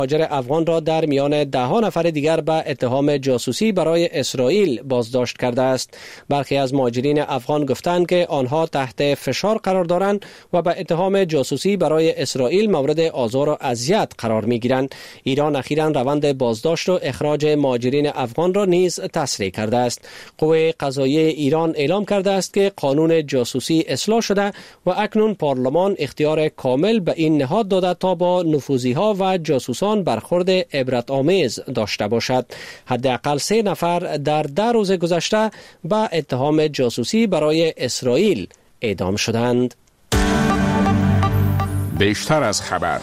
مهاجر افغان را در میان 10 نفر دیگر به اتهام جاسوسی برای اسرائیل بازداشت کرده است. برخی از مهاجرین افغان گفتند که آنها تحت فشار قرار دارند و به اتهام جاسوسی برای اسرائیل مورد آزار و اذیت قرار می‌گیرند. ایران اخیراً روند بازداشت و اخراج مهاجرین افغان را نیز تسریع کرده است. قوه قضاییه ایران اعلام کرده است که قانون جاسوسی اصلاح شده و اکنون پارلمان اختیار کامل به این نهاد داده تا با نفوذی‌ها و جاسوسان برخورد عبرت آمیز داشته باشد. حداقل 3 نفر در 10 روز گذشته به اتهام جاسوسی برای اسرائیل اعدام شدند. بیشتر از خبر.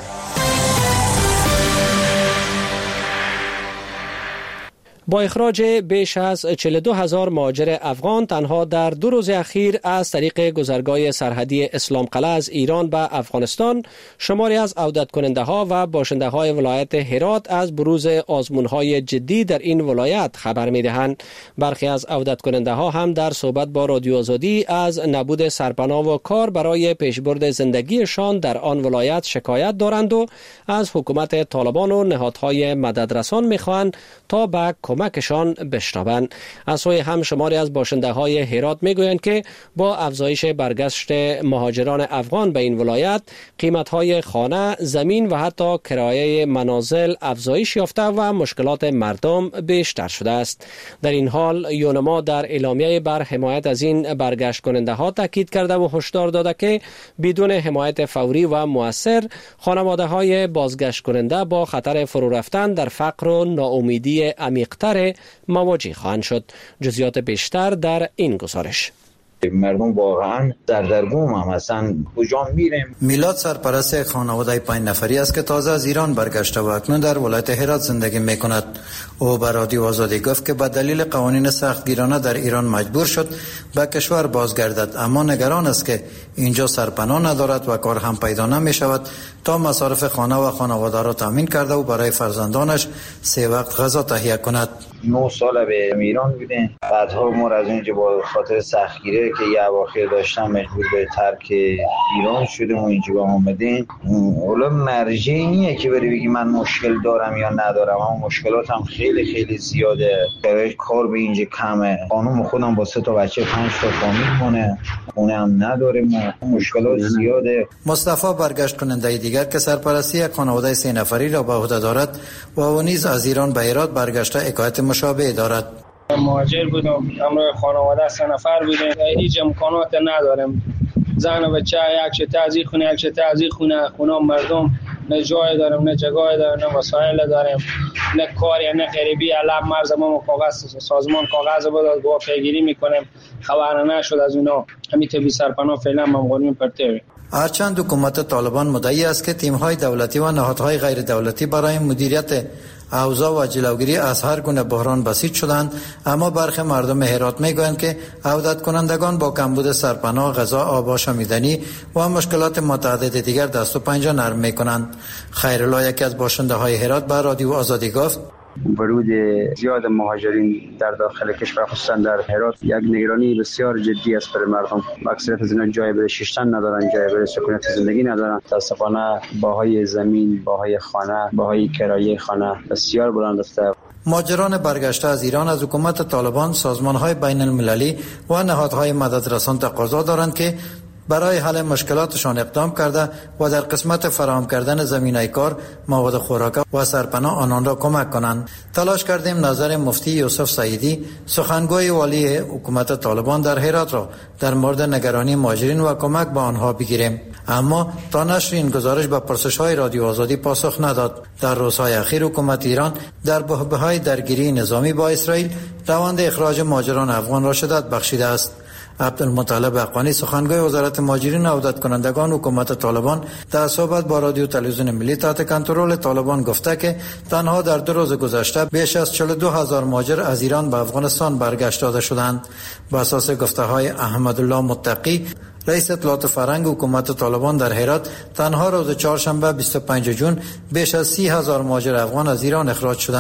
با اخراج بیش از 42,000 مهاجر افغان تنها در 2 روز اخیر از طریق گذرگاه سرحدی اسلام قلعه از ایران به افغانستان، شماری از عودت کننده ها و باشنده های ولایت هرات از بروز آزمون های جدی در این ولایت خبر می دهند. برخی از عودت کننده ها هم در صحبت با رادیو آزادی از نبود سرپناه و کار برای پیشبرد زندگیشان در آن ولایت شکایت دارند و از حکومت طالبان و نهادهای مددرسان می خواهند تا به کمکشان بشنوند. از سوی هم شماری از باشنده های هرات می گویند که با افزایش برگشت مهاجران افغان به این ولایت، قیمت های خانه، زمین و حتی کرایه منازل افزایش یافته و مشکلات مردم بیشتر شده است. در این حال یونما در اعلامیه بر حمایت از این برگشت کننده ها تاکید کرده و هشدار داده که بدون حمایت فوری و مؤثر، خانواده های بازگشت کننده با خطر فرو رفتن در فقر و ناامیدی عمیق‌تر مواجه خواهند شد. جزئیات بیشتر در این گزارش. مردم واقعا درگم هم هستن. کجا میریم؟ میلاد سرپرست یک خانواده 5 نفری است که تازه از ایران برگشته و اکنون در ولایت هرات زندگی میکند. او به رادیو آزادی گفت که به دلیل قوانین سختگیرانه در ایران مجبور شد به کشور بازگردد، اما نگران است که اینجا سرپناه ندارد و کار هم پیدا نمیشود تا مصارف خانه و خانواده را تامین کرده و برای فرزندانش 3 وقت غذا تهیه کند. 9 سال به ایران بودیم، بعدها ما از اینجا با خاطر سختگیری که یه اواخر داشتم مجبور به ترک ایران شدیم و اینجا آمدیم. اولا مرجعی نیه که بری بگی من مشکل دارم یا ندارم، اما مشکلات هم خیلی خیلی زیاده. برای کار به اینجا کمه. خانم خودم با 3 تا بچه 5 تا فامیل مونه، خونه هم نداریم، مشکلات زیاده. مصطفی برگشت کننده دیگر که سرپرستی یک خانواده 3 نفری را به عهده دارد و او نیز از ایران به هرات برگشته حکایت مشابه دارد. مهاجر بودم، همراه خانواده 3 نفر بودیم، هیچ امکانات نداریم. زن و بچه یک چه تعزیه خونه، یک چه تعزیه خونه مردم، نه جای داریم، نه جگای داریم، نه وسایل داریم، نه کاری، نه غریبی. علم مرز ما کاغذ سازمان کاغذ بود گواه پیگیری میکنیم، خبر نشد از اونا. همین طبی سرپناه فعلا ممغولین پرته. هرچند حکومت طالبان مدعی است که تیم‌های دولتی و نهادهای غیر دولتی برای مدیریت اوضاع و جلوگیری از هر گونه بحران بسیج شدند، اما برخی مردم هرات میگویند که عودت کنندگان با کمبود سرپناه، غذا، آب آشامیدنی و مشکلات متعدد دیگر دست و پنجه نرم میکنند. خیرالله یکی از باشنده های هرات به رادیو آزادی گفت: ورود زیاد مهاجرین در داخل کشور خصوصا در هرات یک نگرانی بسیار جدی است برای مردم. اکثریت از اینا جای برای شیشتن ندارن، جای برای سکونت زندگی ندارن. متاسفانه باهای زمین، باهای خانه، باهای کرایه خانه بسیار بلند است. مهاجران برگشته از ایران از حکومت طالبان، سازمان‌های بین المللی و نهادهای مددرسان تقاضا دارند که برای حل مشکلاتشان اقدام کرده و در قسمت فراهم کردن زمینه کار، مواد خوراک و سرپناه آنان را کمک کنند. تلاش کردیم نظر مفتی یوسف سعیدی، سخنگوی والی حکومت طالبان در هرات را در مورد نگرانی مهاجرین و کمک به آنها بگیریم، اما تا نشر این گزارش به پرسش‌های رادیو آزادی پاسخ نداد. در روزهای اخیر حکومت ایران در بحبوح‌های درگیری نظامی با اسرائیل روند اخراج مهاجران افغان را شدت بخشیده است. عبدالمطلب اقوانی، سخنگوی وزارت مهاجرین و عودت کنندگان حکومت طالبان، در صحبت با رادیو تلویزیون ملی تحت کنترل طالبان گفته که تنها در 2 روز گذشته بیش از 42,000 مهاجر از ایران به افغانستان برگشت داده شدند. بر اساس گفته‌های احمدالله متقی، رئیس اطلاعات فرهنگ حکومت طالبان در هرات، تنها روز چهارشنبه 25 جون بیش از 30,000 مهاجر افغان از ایران اخراج شدند.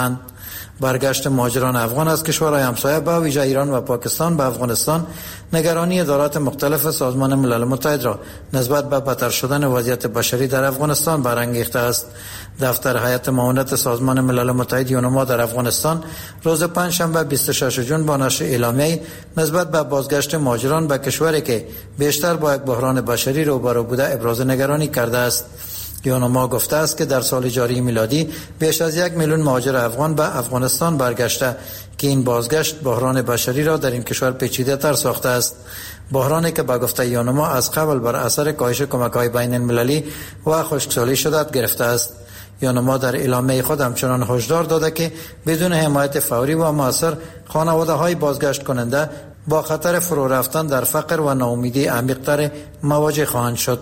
برگشت مهاجران افغان از کشورهای همسایه به ویژه ایران و پاکستان به افغانستان نگرانی ادارات مختلف سازمان ملل متحد را نسبت به بدتر شدن وضعیت بشری در افغانستان برانگیخته است. دفتر هیئت معاونت سازمان ملل متحد یونما در افغانستان روز پنجشنبه 26 جون با نشر اعلامیه‌ای نسبت به بازگشت مهاجران به کشوری که بیشتر با یک بحران بشری روبرو بوده ابراز نگرانی کرده است. یونما گفته است که در سال جاری میلادی بیش از 1 میلیون مهاجر افغان به افغانستان برگشته که این بازگشت بحران بشری را در این کشور پیچیده تر ساخته است. بحرانی که به گفته یونما از قبل بر اثر کاهش کمک‌های بین المللی و خشکسالی شدت گرفته است. یونما در اعلامیه خود همچنان هشدار داده که بدون حمایت فوری و مؤثر خانواده‌های بازگشت کننده با خطر فرو رفتن در فقر و ناامیدی عمیق‌تر مواجه خواهند شد.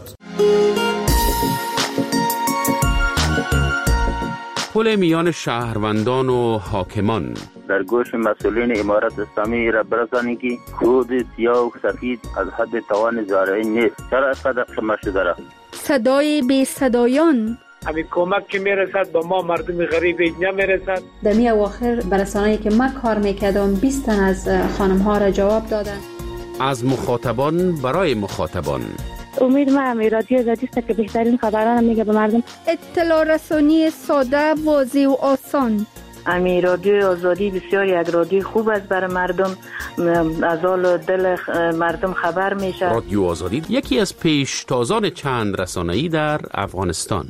پل میان شهروندان و حاکمان در گوش مسئولین امارت اسلامی را برسانید که خود سیاه و سفید از حد توان زارعی نیست. چرا اینقدر قمه شده را؟ صدای بی صدایان همین کمک که میرسد به ما مردم غریب نمیرسد. در می اواخر برسانه‌ای که من کار میکردم 20 تن از خانم ها را جواب دادن. از مخاطبان برای مخاطبان. امید من رادیو آزادی است که بهترین خبران میگه به مردم. اطلاع رسانی ساده، واضح و آسان. امی رادیو آزادی بسیار یک رادیو خوب است برای مردم، از حال دل مردم خبر میشه. رادیو آزادی یکی از پیشتازان چند رسانه‌ای در افغانستان.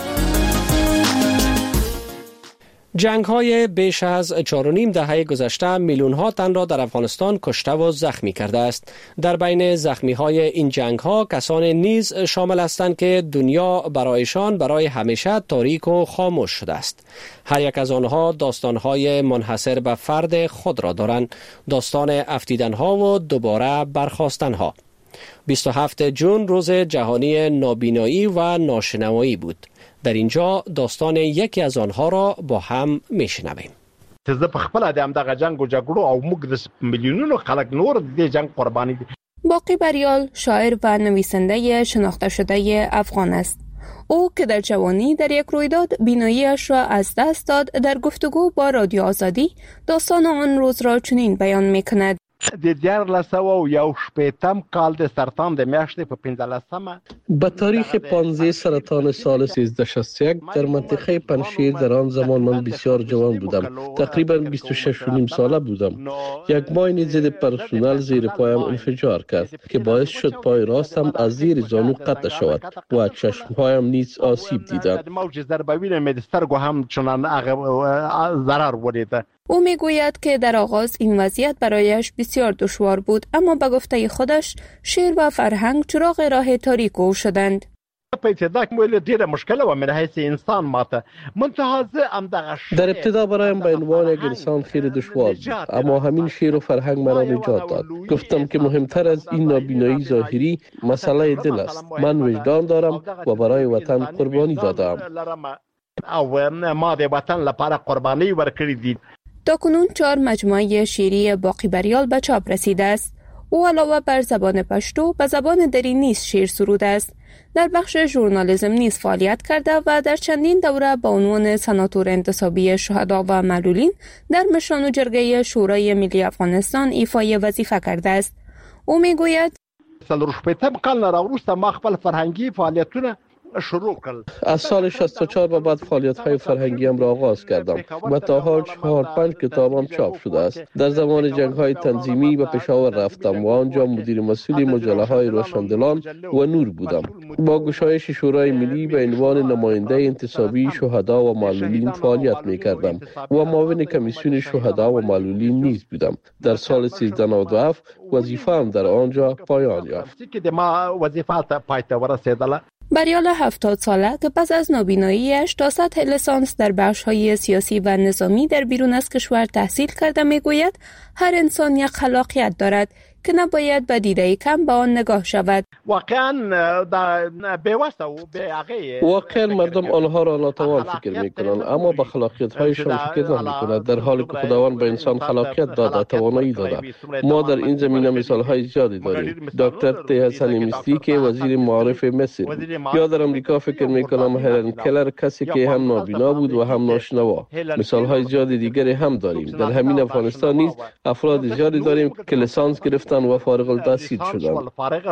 جنگ‌های بیش از 4.5 دهه گذشته میلیون‌ها تن را در افغانستان کشته و زخمی کرده است. در بین زخمی‌های این جنگ‌ها کسانی نیز شامل هستند که دنیا برایشان برای همیشه تاریک و خاموش شده است. هر یک از آنها داستان‌های منحصر به فرد خود را دارند، داستان افتیدن‌ها و دوباره برخاستن‌ها. 27 جون روز جهانی نابینایی و ناشنوایی بود. در اینجا داستان یکی از آنها را با هم میشنویم. زه په خپل د همدغه جنگ و جګړو او موږ د میلیونونو خلک نور د جنگ قربانی دي. باقی بریال شاعر و نویسنده شناخته شده افغان است. او که در جوانی در یک رویداد بیناییش را از دست داد، در گفتگو با رادیو آزادی داستان آن روز را چنین بیان میکند: د 1911 کال د سرطان د میاشتې په 15 به تاریخ 15 سرطان سال 1361 در منطقه پنشیر در آن زمان من بسیار جوان بودم، تقریبا 26 و نیم ساله بودم. یک ماین ضد پرسونل زیر پایم انفجار کرد که باعث شد پای راستم از زیر زانو قطع شود و چشمهایم نیز آسیب دیدند. او میگوید که در آغاز این وضعیت برایش بسیار دشوار بود، اما به گفته خودش شعر و فرهنگ چراغ راه تاریک او شدند. در ابتدا برایم به عنوان یک انسان خیلی دشوار بود، اما همین شعر و فرهنگ مرا نجات داد. گفتم که مهمتر از این نابینایی ظاهری مسئله دل است. من وجدان دارم و برای وطن قربانی دادم. تاکنون 4 مجموعه شعری باقی بریال به چاپ رسیده است. او علاوه بر زبان پشتو به زبان دری نیز شعر سروده است. در بخش ژورنالیسم نیز فعالیت کرده و در چندین دوره با عنوان سناتور انتصابی شهدا و معلولین در مشران و جرگه شورای ملی افغانستان ایفای وظیفه کرده است. او میگوید: از سال 64 به بعد فعالیت‌های فرهنگیم را آغاز کردم و تا حال 4-5 کتابم چاپ شده است. در زمان جنگ‌های تنظیمی به پشاور رفتم و آنجا مدیر مسئول مجله‌های روشندلان و نور بودم. با گشایش شورای ملی به عنوان نماینده انتصابی شهدا و معلولین فعالیت می‌کردم و معاون کمیسیون شهدا و معلولین نیز بودم. در سال 1397 وظیفه‌ام در آنجا پایان یافت. بریال 70 ساله که پس از نابیناییش تا سطح لیسانس در بخش‌های سیاسی و نظامی در بیرون از کشور تحصیل کرده میگوید هر انسان یک خلاقیت دارد که نباید به دیده کم به آن نگاه شود. واقعا مردم آنها را ناتوان فکر میکنند، اما به خلاقیت هایشان فکر نمیکنند، در حالی که خداوند به انسان خلاقیت داده، توانایی داده. ما در این زمینه مثال های زیادی داریم. دکتر تی حسن مصری که وزیر معارف مصر، یا در امریکا فکر میکنم هلن کلر کسی که هم نابینا بود و هم ناشنوا. مثال های زیادی دیگری هم داریم. در همین افغانستان نیز افراد زیادی داریم که لیسانس گرفتن و فارغ التحصیل شدند.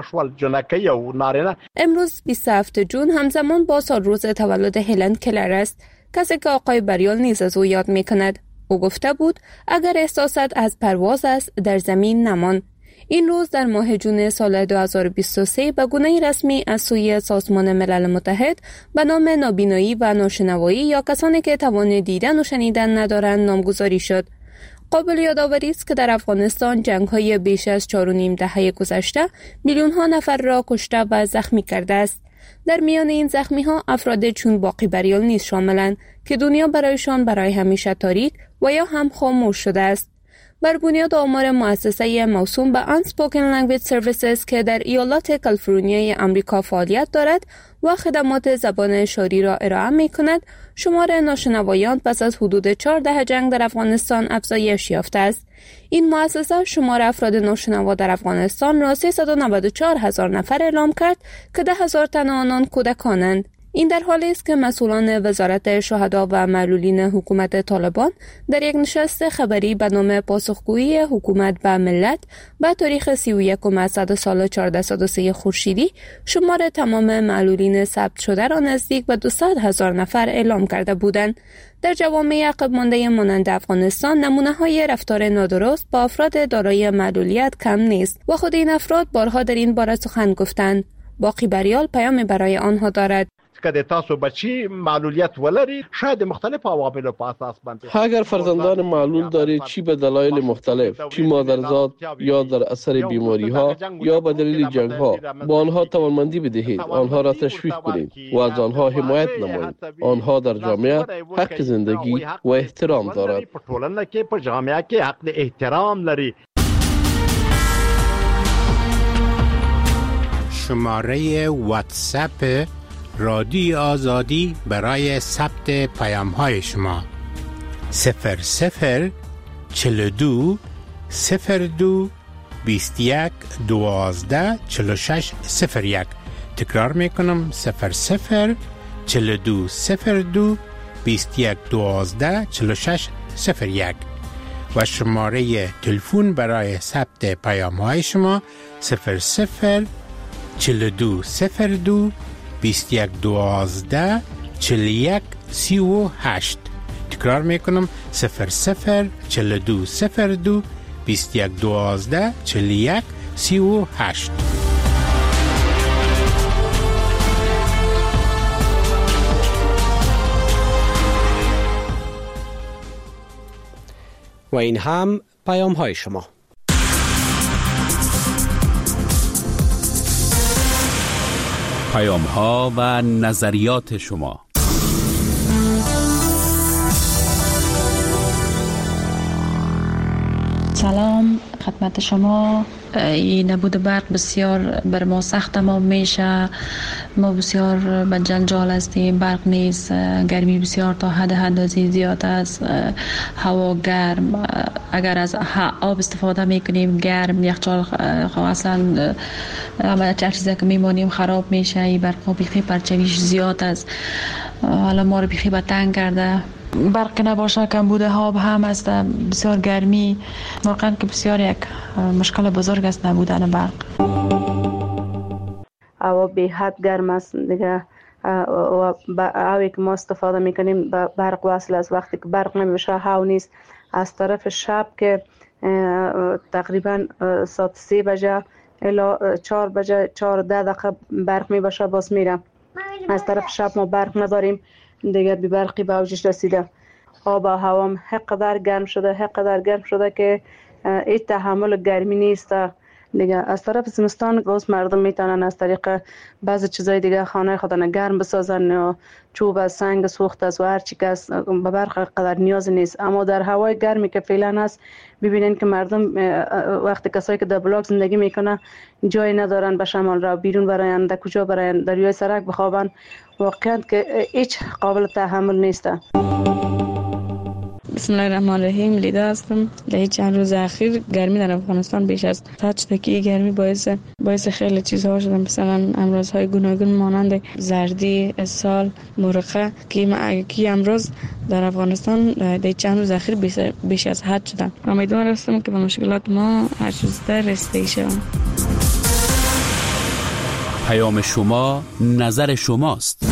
امروز 27 جون همزمان با سالروز تولد هلن کلر است، کسی که آقای بریال نیز از او یاد میکند. او گفته بود اگر احساست از پرواز است در زمین نمان. این روز در ماه جون سال 2023 به گونه رسمی از سوی سازمان ملل متحد به نام نابینایی و ناشنوایی یا کسانی که توان دیدن و شنیدن ندارند نامگذاری شد. قابل یادآوری است که در افغانستان جنگ‌های بیش از 4.5 دهه گذشته میلیون‌ها نفر را کشته و زخمی کرده است. در میان این زخمی‌ها افراد چون باقی بریال نیز شاملند که دنیا برایشان برای همیشه تاریک و یا هم خاموش شده است. بر بنیاد آمار مؤسسه موسوم به Unspoken Language Services که در ایالات کالیفرنیای آمریکا فعالیت دارد و خدمات زبان اشاری را ارائه می کند، شمار ناشنوایان پس از حدود 4 دهه جنگ در افغانستان افزایش یافته است. این مؤسسه شمار افراد ناشنوا در افغانستان را 394,000 نفر اعلام کرد که 10,000 تن آنان کودکانند. این در حالی است که مسئولان وزارت شهدا و معلولین حکومت طالبان در یک نشست خبری به نام پاسخگویی حکومت به ملت به تاریخ 31 اسد سال 1403 خورشیدی شمار تمام معلولین ثبت شده را نزدیک به 200,000 نفر اعلام کرده بودند. در جوامع عقب مانده مانند افغانستان نمونه‌های رفتار نادرست با افراد دارای معلولیت کم نیست و خود این افراد بارها در این باره سخن گفتند. باقی بریال پیام برای آنها دارد. که تاسو بچی معلولیت ولرید، شاید مختلف عوامل په اساس باندې اگر فرزندان معلول دارید، چی به دلایل مختلف، چی مادرزاد یا در اثر بیماری ها یا به دلیل جنگ ها، با آنها توانمندی بدهید، آنها را تشویق کنید و از آنها حمایت نمایید. آنها در جامعه حق زندگی و احترام دارند. په ټولنه کې په جامعه کې حق د احترام لري. شماره واتساپ رادیو آزادی برای ثبت پیام‌های شما 00 42 02 21 12 46 01. تکرار میکنم 00 42 02 21 12 46 01 و شماره تلفن برای ثبت پیام‌های شما 00 42 02 21 12 41 38. تکرار میکنم 00 42 02 21 12 41 38. و این هم پیام های شما. پیام ها و نظریات شما. سلام خدمت شما. این نبود برق بسیار بر ما سخت تمام میشه. ما بسیار به جنجال هستیم. برق نیست، گرمی بسیار تا حد اندازه زیاد است، هوا گرم. اگر از آب استفاده میکنیم گرم، یخچال اصلا هر چیزی که میمانیم خراب میشه. این برق بیخی پرچویش زیاد است، حالا ما رو بیخی به تنگ کرده. برق نباشه کمبود آب هم است، بسیار گرمی. واقعا که بسیار یک مشکل بزرگ است نبودن برق. هوا به حد گرم است دیگه و هوایی که ما استفاده میکنیم برق وصل است. وقتی که برق نمیشه هوا نیست. از طرف شب که تقریبا ساعت 3 بجه الی 4 بجه 4 دقیقه برق میباشه باز میره. از طرف شب ما برق نداریم دیگه، بی برقی به اوجش رسیده. آب و هوام حقدر گرم شده که این تحمل گرمی نیست. دیگه از طرف زمستان باز مردم میتونن از طریق بعضی چیزای دیگه خانه خودن گرم بسازن یا چوب از سنگ سوخت از و هر چی که به برق قدر نیاز نیست. اما در هوای گرمی که فعلا هست ببینین که مردم وقتی کسایی که در بلاک زندگی میکنه جای ندارن به شمال را بیرون براین، در کجا براین، در روی سرک بخوابن، واقعا که هیچ قابل تحمل نیست. بسم الله الرحمن الرحیم. لیدا هستم. در چند روز اخیر گرمی در افغانستان بیش از حد شده که گرمی باعث خیلی چیزها شده، مثلا امراض‌های گوناگون مانند زردی، اسهال، مرقه که امراض در افغانستان در چند روز اخیر بیش از حد شدن. امیدوار هستم که به مشکلات ما هر چه زودتر رسیدگی شویم. پیام شما نظر شماست.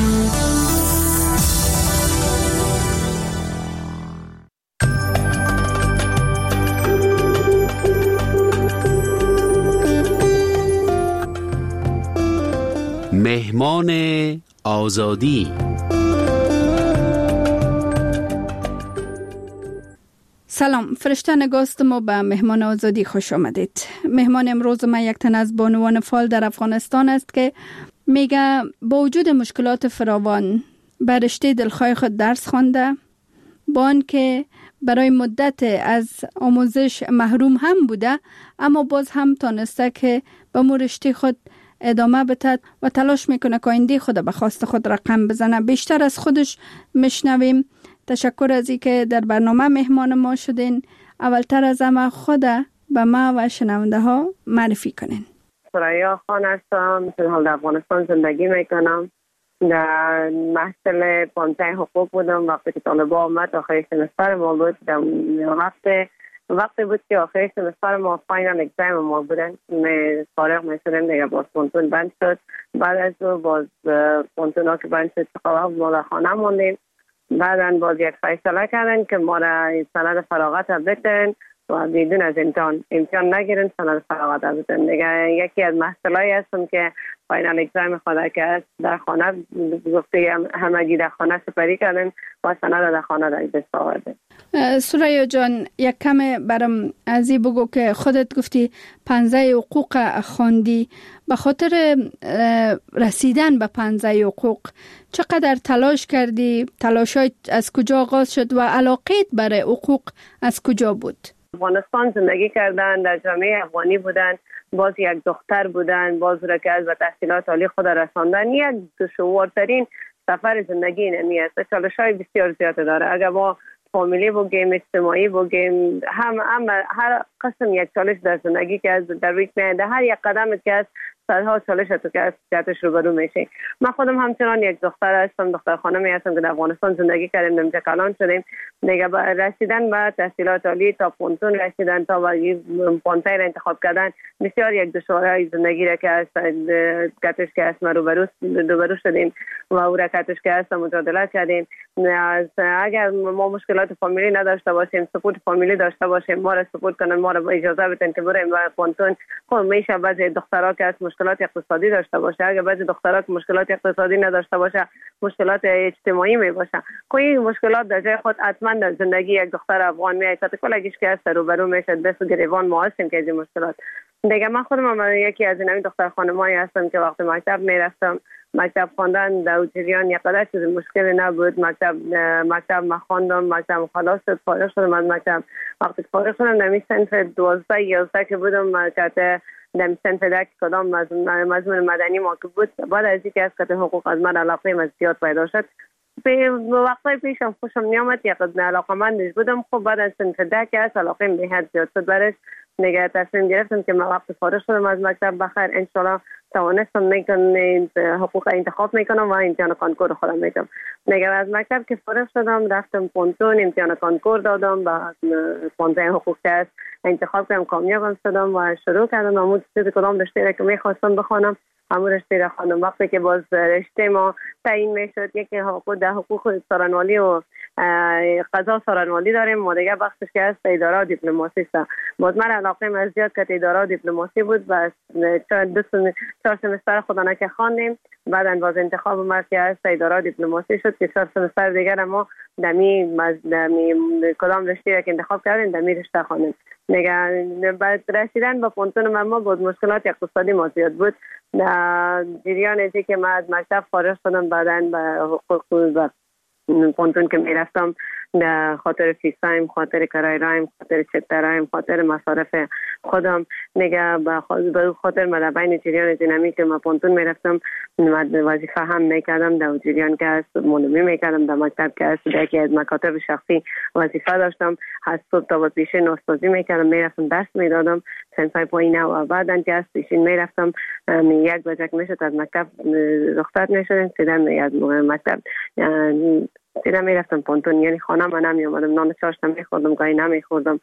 مهمان آزادی. سلام، فرشته نگاست ما به مهمان آزادی خوش آمدید. مهمان امروز ما یک تن از بانوان فعال در افغانستان است که میگه با وجود مشکلات فراوان به رشته دلخواه خود درس خوانده، با آنکه برای مدت از آموزش محروم هم بوده، اما باز هم تانسته که به مو رشته خود ادامه بده و تلاش میکنه که آینده خود به خواست خود رقم بزنه. بیشتر از خودش میشنویم. تشکر از اینکه در برنامه مهمان ما شدین. اولتر از همه خود به ما و شنونده ها معرفی کنین. ثریا خان هستم. در افغانستان زندگی میکنم. در محصل 15 حقوق بودم. وقتی که طالبان آمد آخر سمستر ما بود، وقتی بود که آخر سمستر ما فاینال اگزام ما بودن، فارغ میشدیم دیگه. باز پونتون بند شد. بعد از او باز پونتون ها که بند شد ما در خانه موندیم. بعدا باز یک فیصله کردن که ما را سند فراغت بدن و بدون از امتحان نگیرن، سند فراغت بدن دیگه. یکی از محصولایی هستم که فاینال اگزام خدا که در خانه گفته همگی در خانه سپری کردن و سند در خانه در دست آوردن. ثریا جان، یک کم برام ازی بگو که خودت گفتی 15 حقوق خواندی. به خاطر رسیدن به 15 حقوق چقدر تلاش کردی؟ تلاشات از کجا آغاز شد و علاقت برای حقوق از کجا بود؟ افغانستان زندگی کردن، در جامعه افغانی بودن، باز یک دختر بودن، باز را که از تحصیلات عالی خود رساندن. یک دشوارترین سفر زندگی اینمی است. چالش‌های بسیار زیاد داره. اگر ما فامیلی بگیم، اجتماعی بگیم، هر قسم یک چالش در زندگی که از در روی میاد، هر یک قدم که از صدها چالش تو که از جهتش روبرو میشه. من خودم همچنان یک دختر هستم، دختر خانمی هستم که در افغانستان زندگی کردیم، نمجه کلان شدیم دیگه. رسیدن به تحصیلات عالی تا پونتون رسیدن، تا پونتای را انتخاب کردن، بسیار یک دشواری زندگی را که از کتش که از ما روبرو شدیم و او را کتش که از مجادله کردیم. اگر ما مشکلات فامیلی نداشته باشیم، سپورت فامیلی داشته باشیم، ما را سپورت کنن، ما را اجازه بدن که بریم و پونتون. خب میشه بعضی دخترها که از مشکلات اقتصادی داشته باشه، اگر بعضی دخترها که مشکلات اقتصادی نداشته باشه، مشکلات اجتماعی می باشه. این مشکلات در جای خود حتما در زندگی یک دختر افغان میایسته کلگیش که از روبرو میشه. دست گریوان ما هستیم که از این مشکلات دیگه. من خودم یکی از این دختر خانمایی هستم که وقتی مکتب میرفتم، مکتب خواندن در جریان یک قدر چیز مشکلی نبود. مکتب ما خواندم، مکتب خلاص شد، فارغ شدم از مکتب. وقتی فارغ شدم در صنف 12 11 که بودم، که در صنف دک کدام مضمون مدنی ما که بود، بعد از اینکه از کتاب حقوق از من علاقه من زیاد پیدا شد، به وقتی پیشم خوشم نیامد، یک علاقه‌مندش بودم. خب بعد از صنف دک از علاقه به حد زیاد شد، برش نگه تصمیم گرفتم که من وقتی فارغ شدم از مکتب بخیر ان شاء الله توانستم حقوق انتخاب میکنم و امتحان کانکور خودم میدم. نگه از مکتب که فارغ شدم رفتم پونتون، امتحان کانکور دادم، با 15 حقوق که انتخاب کردم، کامیابم شدم و شروع کردم عمود کدام رشته را که میخواستم بخوانم همون رشته را خواندم. وقتی که باز رشته ما تعیین میشد، یکی حقوق سارنوالی و قضا سارنوالی داریم، ما دیگه بخشش که از اداره دیپلماسی است. باز من علاقه از زیاد که اداره دیپلماسی بود و 4 سمستر خودانه که خواندیم. بعدن باز انتخاب اومد که از اداره دیپلماسی شد که 4 سمستر دیگر ما دمی کدام رشته که انتخاب کردیم دمی رشته خواندیم. بعد رسیدن به پونتون ما بود مشکلات اقتصادی ما زیاد بود. جریان ازی که من از مکتب فارغ شدم بعدن به حقوق و پونتون که میرفتم به خاطر فیسایم، خاطر کرای رایم، خاطر چترایم، خاطر مصارف خودم نگه به خاطر مدبین جریان دینامی که ما پونتون میرفتم وظیفه هم میکردم در جریان که است مولوی میکردم در مکتب که است در یکی از مکاتب شخصی وظیفه داشتم. از صبح تا پیش نوستازی میکردم میرفتم درس میدادم سنفای پایینه و بعدن که است پیشین میرفتم 1 بجه میشد از مکتب رخصت میشدم سیدم از مکتب سیدم میرفتم پونتون یعنی خانه من نمی اومدم نان چاشت نمیخوردم گاهی نمیخوردم.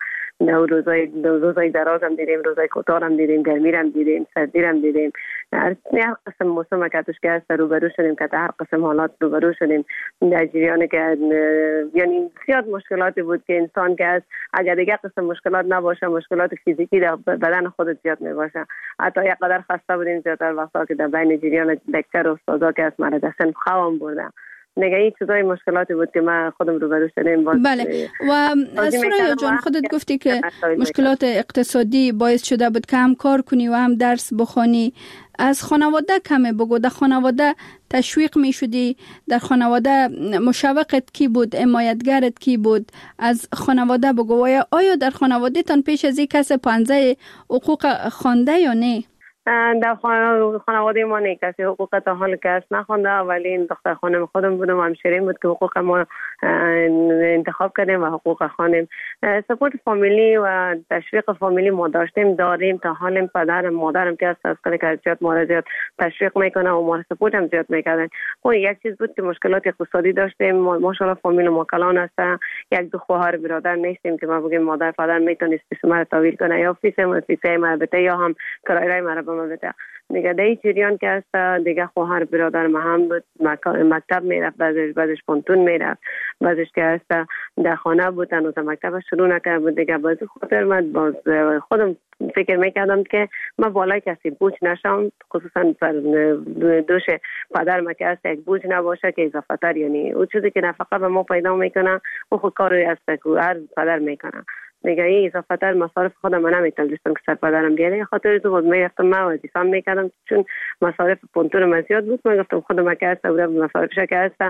روزای درازم دیدیم روزای کوتاهم دیدیم گرمیرم دیدیم سردیرم دیدیم هر قسم موسم که توش که است روبرو شدیم که هر قسم حالات روبرو شدیم در جریان که یعنی زیاد مشکلاتی بود که انسان که است اگر دیگه قسم مشکلات نباشه مشکلات فیزیکی در بدن خودت زیاد میباشه. حتی یک قدر خسته بودیم زیادتر وقتا که در بین جریان دکتر و استادا که است مرا دستن خوام بردم نگه این چیزای مشکلاتی بود که ما خودم روبرو شدیم. بله و سریا جان خودت گفتی که مشکلات اقتصادی باعث شده بود که هم کار کنی و هم درس بخوانی. از خانواده کمی بگو، در خانواده تشویق می شدی؟ در خانواده مشوقت کی بود؟ حمایتگرت کی بود؟ از خانواده بگو. آیا در خانواده تان پیش از این کس پنځه حقوق خوانده یا نه؟ در خانواده ما نه کسی حقوق تا حال کس نخونده ولی این دختر خانم خودم بودم و همشیرین بود که حقوق ما انتخاب کردیم و حقوق خانم. سپورت فامیلی و تشویق فامیلی ما داریم تا حال پدرم مادرم که از کلی زیاد ما زیاد تشویق میکنه و ما سپورت هم زیاد میکردن. اون یک چیز بود که مشکلات اقتصادی داشتیم. ماشاءالله فامیل ما کلان است. 1-2 خواهر برادر نیستیم که ما بگیم مادر پدر میتونست فیس ما تحویل کنه یا فیس ما بده یا هم کرایه ما بده. دیگه در این جریان که است دیگه خواهر برادر ما هم بود مکتب میرفت بعدش پونتون میرفت بعدش که است در خانه بود هنوز مکتب شروع نکرده بود. دیگه باز خاطر من باز خودم فکر میکردم که من بالای کسی بوج نشم خصوصا دوش پدر ما که است یک بوج نباشه که اضافه تر یعنی اون چیزی که نفقه به ما پیدا میکنه او خود کاری است که هر پدر میکنه. دیگه این اضافه تر مصارف خودم من نمیتونستم که سر پدرم بیاره خاطر تو بود میرفتم من وظیفه میکردم چون مصارف پونتون من زیاد بود. من گفتم خودم که است و مصارفش که است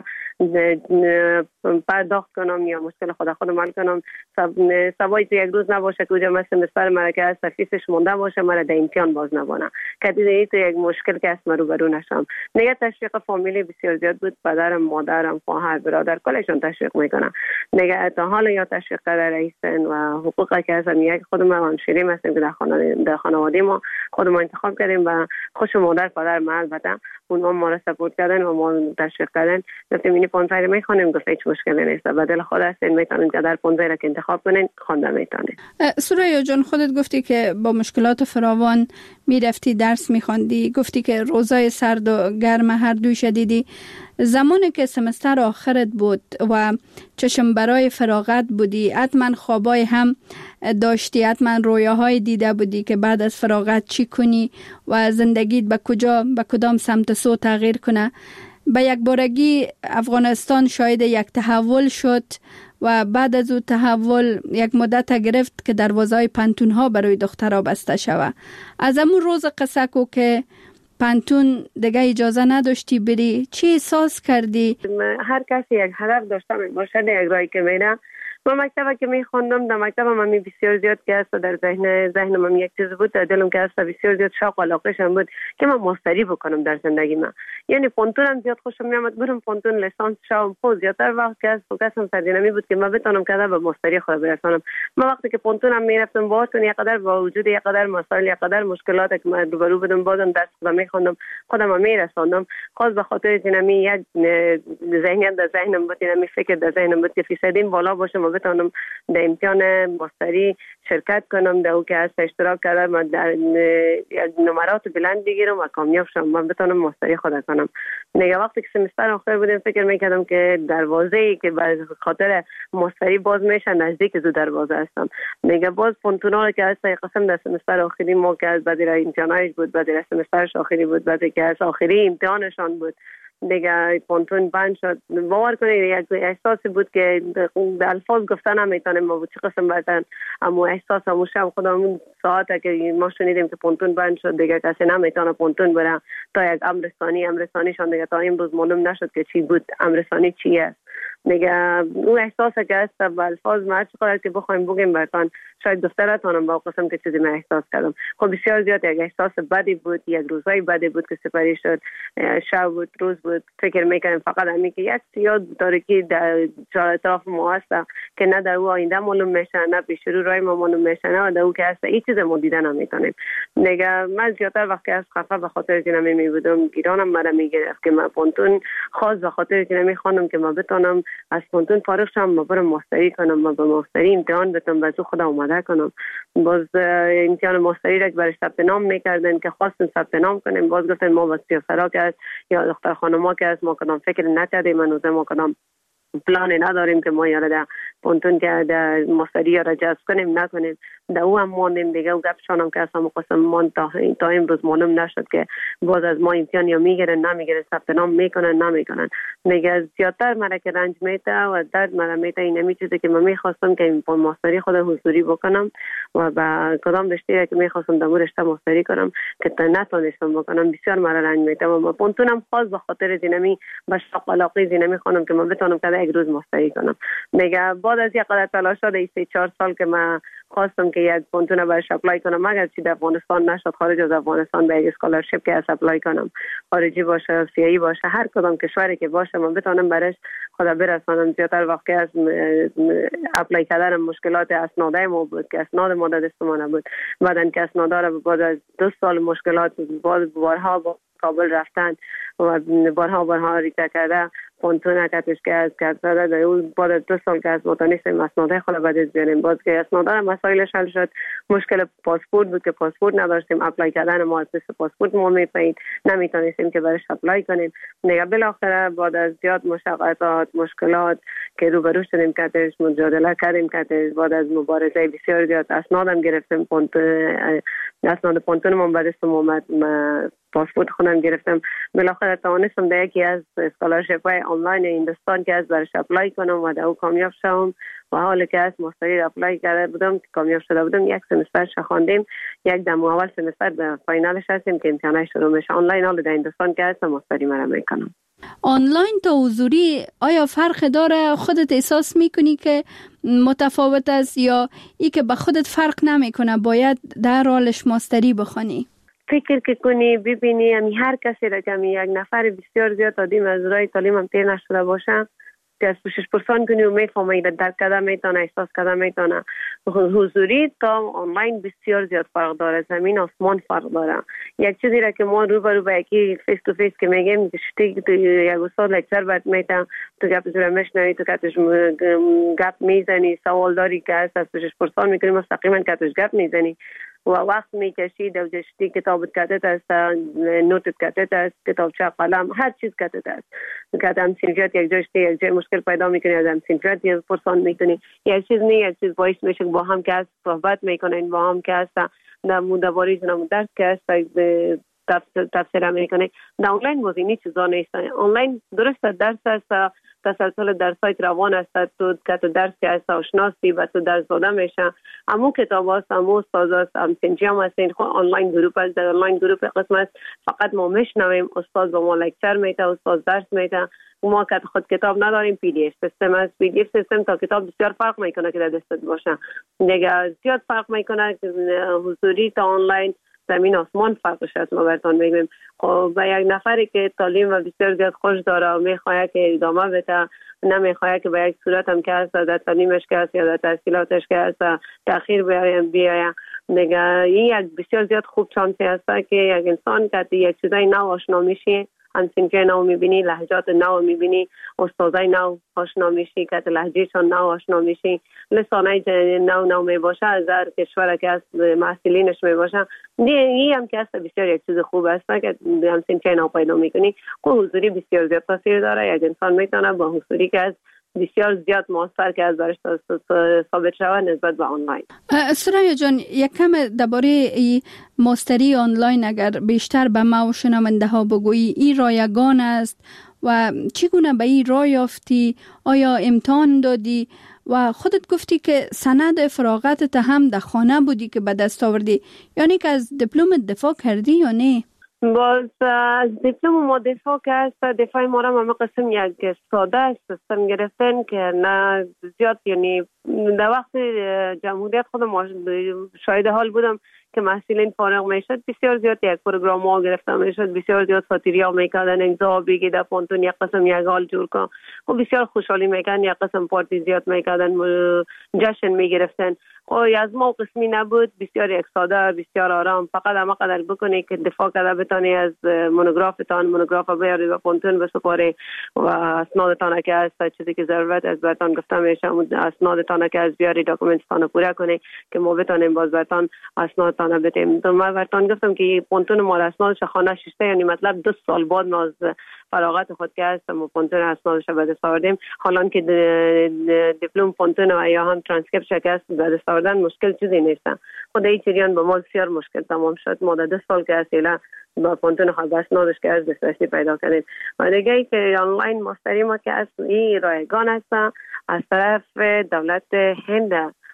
پرداخت کنم یا مشکل خودم حل کنم. سوای تو یک روز نباشه که اونجا مثل مصر مرا که است فیسش مونده باشه مرا در امتحان باز نبانه که دیگه تو یک مشکل که است من روبرو نشم. نگه تشویق فامیلی بسیار زیاد بود. پدرم مادرم خواهر برادر کلشون تشویق میکنن. نگه تا حالا یا تشویق در رئیسن و حقوقی که هستن یک خودم همشیرین هستیم که در خانواده ما خودم انتخاب کردیم و خوش مادر پدر ما البته اونها ما را سپورت کردن و ما تشویق کردن. گفتیم این 15 میخونیم گفت هیچ مشکلی نیست بدل خود هستین میتونین که در 15 را که انتخاب کنین خوانده میتونین. سریا جان خودت گفتی که با مشکلات فراوان میرفتی درس میخواندی، گفتی که روزای سرد و گرم هر دوی شدیدی. زمانی که سمستر آخرت بود و چشم برای فراغت بودی حتما خوابای هم داشتی، حتما رویاهای دیده بودی که بعد از فراغت چی کنی و زندگیت به کدام سمت سو تغییر کنه. به یک بارگی افغانستان شاهد یک تحول شد و بعد از او تحول یک مدت گرفت که دروازه‌های پانتون ها برای دخترها بسته شود. از همون روز قصه کو که پانتون دیگه اجازه نداشتی بری، چی احساس کردی؟ هر کسی یک هدف داشته باشه در یک راهی که میره. من مکتبی که میخوندم در مکتبم من بسیار زیاد که است در ذهنم من یک چیز بود در دلم که است بسیار زیاد شوق و علاقه‌ام بود که من ماستری بکنم در زندگی من. یعنی پونتونم زیاد خوشم میامد برم پونتون لیسانس شوم خود زیادتر وقت که است فوکسم سردینمی بود که من بتونم که به ماستری خود برسونم. من وقتی که پونتونم میرفتم باهاتون یک قدر با وجود یک قدر مسائل یک قدر مشکلات که من روبرو بودم بازم درس خودم میخوندم خودم میرسوندم. خاص به خاطر اینمی یک ذهنیت در ذهنم بود اینمی فکر در ذهنم بود که فیصدیم بالا باشه ما بتونم در امتحان ماستری شرکت کنم، در او که از اشتراک کردم و در نمرات بلند بگیرم و کامیاب شم و بتونم ماستری خود کنم. دیگه وقتی که سمستر آخر بودم فکر میکردم که دروازه‌ای که به خاطر ماستری باز میشه نزدیک دو دروازه هستم. دیگه باز پونتونا که از قسم در سمستر آخری ما که از بعد امتحانش بود، بعد سمسترش آخری بود، بعد که از آخری امتحانشان بود، دیگه پونتون بند شد. باور کنید یک احساسی بود که در الفاظ گفتن نمیتونم ما بود چه قسم بدن، اما احساس همون شب خودمون ساعته که ما شنیدیم که پونتون بند شد دیگه کسی نمیتونه پونتون بره تا یک امرثانیشان دیگه تا امروز معلوم نشد که چی بود، امرثانی چی است. دیگه اون احساسی که است به الفاظ ما چقدر که بخوایم بگیم براتون شاید گفته نتونم با قسم که چیزی من احساس کردم. خب بسیار زیاد یک احساس بدی بود، یک روزای بدی بود که سپری شد، شب بود روز بود. فکر میکنم فقط همین که یک سیاه تاریکی در اطراف ما هست که نه در او آینده معلوم میشه، نه پیش رو رای ما معلوم میشه، نه در او که هست این چیز ما دیدن نمیتونیم. دیگه من زیادتر وقتی از خفه به خاطر که نمی بودم گیرانم مرا میگرفت که من پونتون خاص به خاطر که نمیخوانم که من بتونم از پونتون فارغ شم، ما برم ماستری کنم، ما به ماستری امتحان بتونم و خدا اومده کنم. باز امتحان ماستری را برای ثبت نام میکردن که خواستن ثبت نام کنیم، باز گفتن ما با سیاسرا که یا دختر خانما که از ما کدام فکر نکردیم، ما کدام پلان نداریم که ما یاره در پونتون که در ماستری را جذب کنیم نکنیم. در او هم ماندیم دیگه و گپشان هم که از همون قسم مان تا امروز معلوم نشد که باز از ما امتحان یا میگیرن نمیگیرن، ثبت نام میکنن نمیکنن. دیگه زیادتر مرا که رنج میته و درد مرا میته این همی چیزی که من میخواستم که این ماستری خود حضوری بکنم و با کدام رشته که میخواستم در رشته ماستری کنم که نتونستم بکنم. بسیار مرا رنج میته و ما پونتونم خاص به خاطر زینمی به شوق علاقه زینمی خانم که من بتونم که یک روز ماستری کنم. دیگه بعد از یک قدر تلاش شده 3-4 سال که من خواستم که یک پونتون برش اپلای کنم، اگر چی در افغانستان نشد خارج از افغانستان به یک اسکالرشیپ که از اپلای کنم، خارجی باشه سیایی باشه هر کدام کشوری که باشه من بتونم برش خدا برسانم. زیادتر وقتی از اپلای کردن مشکلات اسناده ما بود که اسناد ما در دست ما نبود، بعدن که اسناد را بعد از 2 سال مشکلات بارها با کابل رفتن و بارها ریکته کرده پونتون کتش که از کرده در اون بعد از 2 سال که از متانیستیم اسناده خود باید از بیاریم. باز که اسناده مسائلش حل شد، مشکل پاسپورت بود که پاسپورت نداشتیم، اپلای کردن ما از پاسپورت ما میپایید نمیتونستیم که برش اپلای کنیم. دیگه بالاخره بعد از زیاد مشقت مشکلات که روبرو شدیم کتش مجادله کردیم کتش، بعد از مبارزه بسیار زیاد اسنادم گرفتیم، اسناد پونتون ما به دستم اومد، پاسپورت خودم گرفتم. بالاخره توانستم در یکی از اسکالرشیپ های آنلاین هندوستان که از برش اپلای کنم و در او کامیاب شدم و حالا که از ماستری اپلای کرده بودم کامیاب شده بودم. یک سمسترش خواندیم، یک دم اول سمستر به فاینالش هستیم که امتحانش شروع میشه. آنلاین حالا در هندوستان که هستم ماستری مرا میکنم. آنلاین تا حضوری آیا فرق داره؟ خودت احساس میکنی که متفاوت است یا ای که به خودت فرق نمیکنه باید در حالش ماستری بخونی؟ فکر که کنی ببینی هر کسی را که یک نفر بسیار زیاد آدم از رای تعلیم هم تیر نشده باشه که از پوشش پرسان کنی و میفهمه درک کرده میتونه احساس کرده میتونه. حضوری تا آنلاین بسیار زیاد فرق داره، زمین آسمان فرق داره. یک چیزی را که ما روبرو به یکی فیس تو فیس که میگیم تو یک استاد لکچر بعد میتونه تو گپ زیر مشنوی تو کتش گپ میزنی، سوال داری که از پوشش پرسان میکنی مستقیما کتش گپ میزنی و وقت میکشید و جشتی کتابت کتت است، نوتت کتت است، کتابچه قلم هر چیز کتت است که هم سنفیات یک جشتی یک جای مشکل پیدا میکنی از هم سنفیات یک پرسان میکنی. یک چیز نه یک چیز باعث میشه با هم که از صحبت میکنین، با هم که است نمودواری جنم درس که است تفسیر میکنه. در آنلاین موضوعی چیزا نیست. آنلاین درست درس است، تسلسل درسای روان است، تو که تو درس که است آشناسی و تو درس داده میشه. همون کتاب است، همون استاد است، هم سنجام است. این آنلاین گروپ است. در آنلاین گروپ قسم است فقط ما میشنویم، استاد با ما لکچر میده، استاد درس میده. ما که خود کتاب نداریم، پی دی اف سیستم است. پی دی اف سیستم تا کتاب بسیار فرق میکنه که در دستت باشه. دیگه زیاد فرق میکنه حضوری تا آنلاین، زمین آسمان فرقش است. ما براتون میگیم خب به یک نفری که تعلیم و بسیار زیاد خوش داره و میخواد که ادامه بده، نمیخواد که به یک صورت هم که است در تعلیمش که است یا در تحصیلاتش که است تأخیر بیاید. دیگه این یک بسیار زیاد خوب شانسی است که یک انسان که یک چیزای نو آشنا میشه همسنفی نو میبینی، لهجات نو میبینی، استادای نو آشنا میشی که لهجهشان نو آشنا میشی، لسانای نو میباشه از هر کشور که از محصلینش میباشه. این هم که است بسیار یک چیز خوب است که همسنفی نو پیدا میکنی. که حضوری بسیار زیاد تاثیر داره. یک انسان میتونه با حضوری که از بسیار زیاد موثر که از برش ثابت شود نسبت به آنلاین. سریا جان، یک کم درباره ماستری آنلاین اگر بیشتر به ما و شنونده ها بگویی، این رایگان است و چگونه به این راه یافتی؟ آیا امتحان دادی و خودت گفتی که سند فراغتت هم در خانه بودی که به دست آوردی، یعنی که از دیپلم دفاع کردی یا نه؟ باز از دیپلم ما دفاع کرد. دفاع ما را همه قسم یک ساده سیستم گرفتن که نه زیاد، یعنی در وقت جمهوریت خودم شاهد حال بودم که محصلین فارغ میشد بسیار زیاد یک پروگرام ها گرفته میشد، بسیار زیاد ساتیریا میکردن، امضا بگی در پانتون یک قسم یک حال جور کن و بسیار خوشحالی میکردن، یک قسم پارتی زیاد میکردن، جشن میگرفتن. از ما قسمی نبود، بسیار یک ساده، بسیار آرام، فقط همه قدر بکنی که دفاع کرده بتانی از مونوگراف بیاری و پانتون بسپاری و اسنادتان که از چیزی که ضرورت از برتان گفته میشه اسنادتان که از بیاری داکومنتتان پوره کنی که ما بتانیم باز برتان اسنادتان بدیم. ما برتان گفتم که پانتون ما اسنادش خانه ششته، یعنی مطلب 2 سال بعد ما از فراغت خود که هستم و پانتون اسنادش به دست آوردیم. حالا که دیپلم پانتون و یا هم ترانسکریپت شکست به دست آوردن مشکل چیزی نیست. خود این جریان با ما بسیار مشکل تمام شد. ما 2 سال که اصلا با پانتون خود اسنادش که از دسترسی پیدا کردیم. و دیگه ای که آنلاین ماستری ما که از این رایگان است از طرف دولت هند.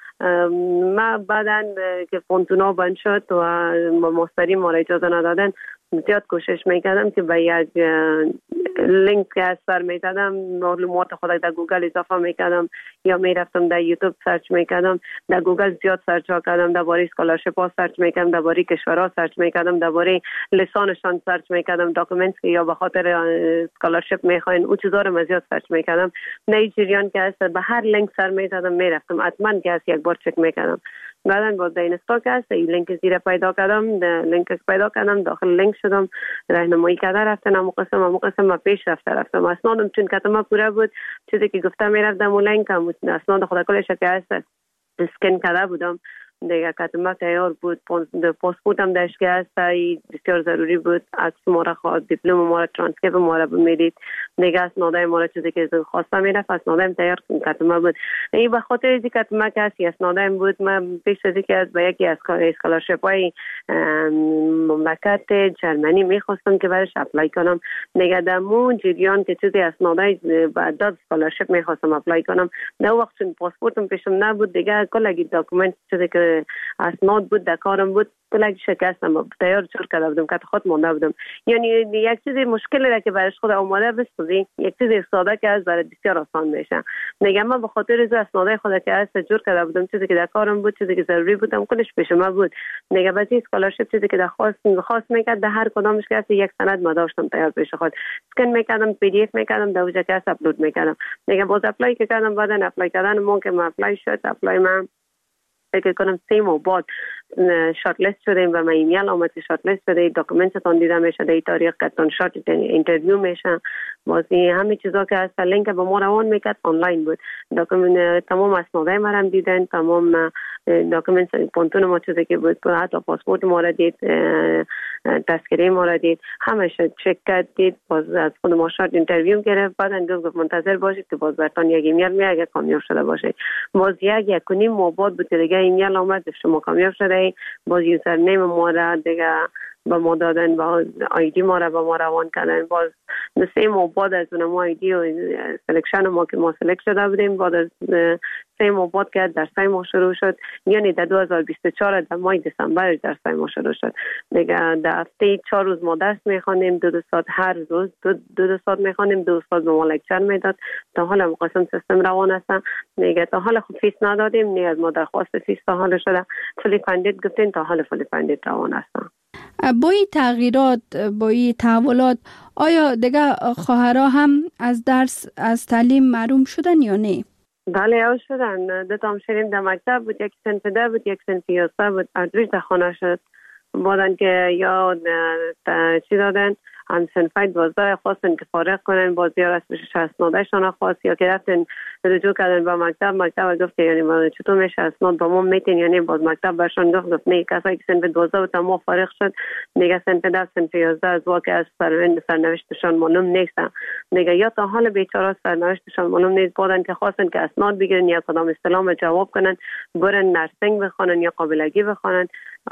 ما بعداً که پانتونا بند شد و ماستری ما را اجازه ندادن، زیاد کوشش میکردم که به یک لینک که از سر میدادم معلومات خود در گوگل اضافه میکردم یا میرفتم در یوتیوب سرچ میکردم. در گوگل زیاد سرچ کردم، درباره اسکالرشپ ها سرچ میکردم، درباره کشورها سرچ میکردم، درباره لسانشان سرچ میکردم، داکومنت که یا به خاطر اسکالرشپ میخواین او چیزا رو زیاد سرچ میکردم. نایجریان که است به هر لینک سر میدادم میرفتم، حتما که است یک بار چک میکردم. بعدن باز اینستا که است این لینک زیر پیدا کردم، داخل لینک شدم، راهنمایی کرده رفتن، همون قسم ما پیش رفتم. اسنادم چون کتما پوره بود، چیزی که گفتم میرفتم اون لینک هم اسناد خود کلش که است اسکن کرده بودم دیگه. کتما تیار بود، پاسپورتم داشت که است بسیار ضروری بود، عکس ما را خواست، دیپلم ما را، ترانسکریپت ما را میدید دیگه، اسنادای ما را چیزی که خواسته میرفت اسنادم تیار کتما بود. این به خاطر اینکه کتما که است اسنادم بود، من پیش از اینکه از به یکی از اسکالرشپ های مملکت جرمنی میخواستم که برش اپلای کنم دیگه. در مون جریان که چیزی اسنادای بعد اسکالرشپ میخواستم اپلای کنم، در وقت چون پاسپورتم پیشم نبود دیگه، کلی داکومنت چیزی که اسناد بود در کارم بود کلی شکستم، تیار جور کرده بودم که خود مونده بودم. یعنی یک چیزی مشکلی را که برش خود آماده بسازی، یک چیزی ساده که از برای بسیار آسان میشه دیگه. من به خاطر از اسنادای خود که از جور کرده بودم، چیزی که در کارم بود، چیزی که ضروری بودم کلش پیش ما بود دیگه. بعضی اسکالرشپ چیزی که درخواست میکرد در هر کدامش که یک سند ما داشتم تیار پیش خود، اسکن میکردم، پی دی اف میکردم، در وجه که اپلود میکردم دیگه. باز اپلای کردم، بعدن اپلای کردن ممکن اپلای شد، اپلای من فکر کنم 3 ماه بعد شارت لیست شدیم و من ایمیل آمد که شارت لیست شده، داکومنتتون دیده میشه، در تاریخ کتون شارت اینترویو میشه. بازی همه چیزا که هست لینک به ما روان میکرد آنلاین بود. داکومنت تمام اسنادای ما هم دیدن، تمام داکومنت پونتون ما چیزی که بود، حتی پاسپورت ما را دید، تذکره ما را دید، همه شد چک کرد دید. باز از خود ما شارت اینترویو گرفت، بعدن گفت منتظر باشید که باز برتان یک ایمیل میاد اگه کامیاب شده باشه. باز یک کنیم ماه بعد بود دیگه ایمیل آمد شما کامیاب شده. باز یوزر نیم ما را دیگه با ما دادن، با آیدی ما را با ما روان کردن. باز 3 ماه بعد از اون ما آیدی و سلکشن ما که ما سلکت شده بودیم، بعد از 3 ماه بعد که درسای ما شروع شد، یعنی در 2024 در ماه دسامبر درسای ما شروع شد دیگه. در هفته 4 روز ما درس میخوانیم، 2 ساعت هر روز 2 ساعت میخوانیم، 2 استاد به ما لکچر میداد. تا حالا مقاسم سیستم روان است دیگه. تا حالا خود فیس ندادیم، نه از ما درخواست فیس تا حالا شده، فولی فاندد گفتیم، تا حالا فولی فاندد روان است. با این تغییرات، با این تحولات، آیا دیگه خواهرها هم از درس، از تعلیم محروم شدن یا نه؟ بله یا شدن. 2 تا همشیریم در مکتب بود، یک صنف 10 بود، یک صنف 11 بود، ادریج در خانه شد. بعدن که یا چی دادن هم صنفای 12 خواستن که فارغ کنن، بازی ها رسمش اسنادشان خواست یا که رفتن رجوع کردن به مکتب گفت یعنی چطور میشه اسناد با ما میتین، یعنی باز مکتب برشان گفت نه، کسایی که صنف 12 و تمام فارغ شد دیگه صنف 10 صنف 11 از واقع از سرنوشتشان معلوم نیست، دیگه یا تا حال بیچاره سرنوشتشان معلوم نیست، بودن که خواستن که اسناد بگیرن یا کدام استلام جواب کنن، برن نرسینگ بخونن یا قابلگی بخونن.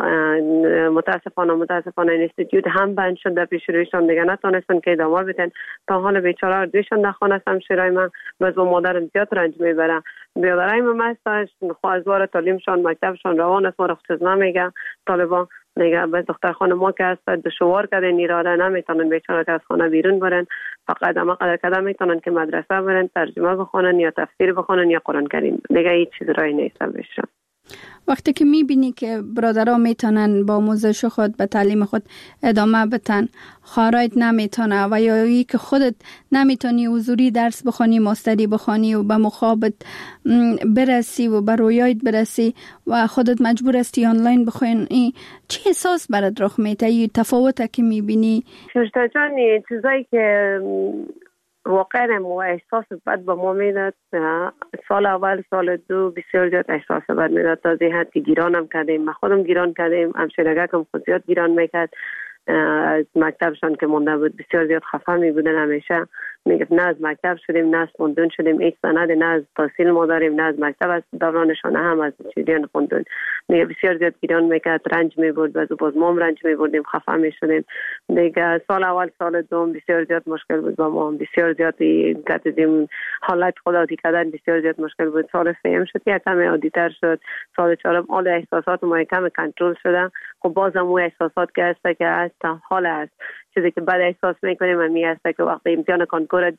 متاسفانه اینستیتوت هم بند شد، در پیش رویشان دیگه نتونستن که ادامه بدن. تا حال بیچاره دویشان در خانه است، همشیرای من باز با مادرم زیاد رنج میبرم. بیادرای من مستش خواهزوار تعلیمشان مکتبشان روان است، ما را چیز نمیگه طالبان دیگه. بس دختر خانم ما که هست دشوار کردن ایراده نمیتونن بیچاره که از خانه بیرون برن، فقط اما قدر میتونن که مدرسه برن، ترجمه بخونن یا تفسیر بخونن یا قرآن کریم، دیگه هیچ چیز رای نیست بشه. وقتی که میبینی که برادرها میتونن با آموزش خود به تعلیم خود ادامه بدن، خواهرایت نمیتونه و یا ای که خودت نمیتونی حضوری درس بخونی، ماستری بخونی و به مخابط برسی و به رویایت برسی و خودت مجبور هستی آنلاین بخونی، چه احساس برات رخ میده؟ این تفاوته که میبینی؟ شوشتا جان چیزایی که واقعا مو احساس بد به ما میداد، سال اول سال دو بسیار زیاد احساس بد میداد، تا زی حد که گیرانم کردیم، ما خودم گیران کردیم، همشیرگاکم خود زیاد گیران میکرد. از مکتبشان که مونده بود بسیار زیاد خفه می بودن، همیشه میگفت نه از مکتب شدیم نه از خوندون شدیم، هیچ سند نه از تحصیل ما داریم نه از مکتب، از دورانشان هم از چیزیان خوندون. میگه بسیار زیاد گیران میکرد، رنج میبرد و باز ما رنج میبردیم، خفه میشدیم دیگه. سال اول سال دوم بسیار زیاد مشکل بود با ما، بسیار زیاد کردیم حالت خودی کردن بسیار زیاد مشکل بود. سال سوم شد یک کم عادی‌تر شد، سال چهارم آل احساسات ما کم کنترل شده. خب بازم اون احساسات که هست که هست حال است، چیزی که بعد احساس میکنیم همی هست که وقتی امتحان کنکور